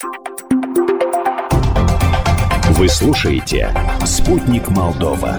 Вы слушаете «Спутник Молдова».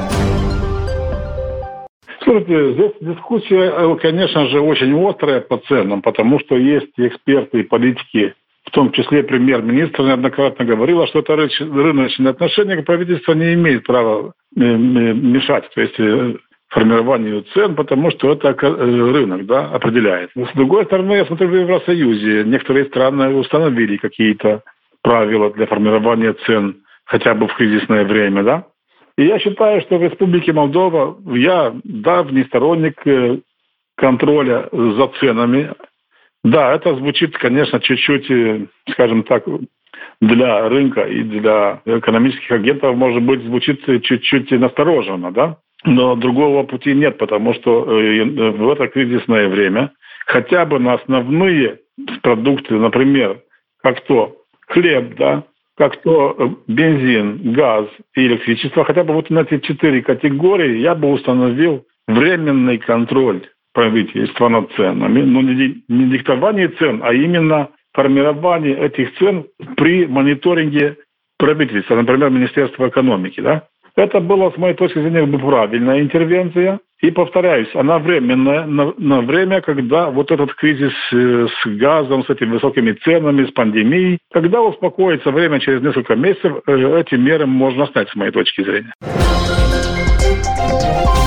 Слушайте, здесь дискуссия, конечно же, очень острая по ценам, потому что есть эксперты и политики, в том числе премьер-министр неоднократно говорила, что это рыночные отношения, правительство не имеет права мешать, то есть формированию цен, потому что это рынок, да, определяет. С другой стороны, я смотрю, в Евросоюзе некоторые страны установили какие-то правила для формирования цен, хотя бы в кризисное время, да. И я считаю, что в Республике Молдова я давний сторонник контроля за ценами. Да, это звучит, конечно, чуть-чуть, скажем так, для рынка и для экономических агентов, может быть, звучит чуть-чуть настороженно, да? Но другого пути нет, потому что в это кризисное время хотя бы на основные продукты, например, как то хлеб, да, как то бензин, газ и электричество, хотя бы вот на эти 4 категории я бы установил временный контроль правительства над ценами. Но не диктование цен, а именно формирование этих цен при мониторинге правительства, например, Министерства экономики. Да? Это было, с моей точки зрения, правильная интервенция. И, повторяюсь, она временная, на время, когда вот этот кризис с газом, с этими высокими ценами, с пандемией, когда успокоится время, через несколько месяцев, эти меры можно снять, с моей точки зрения.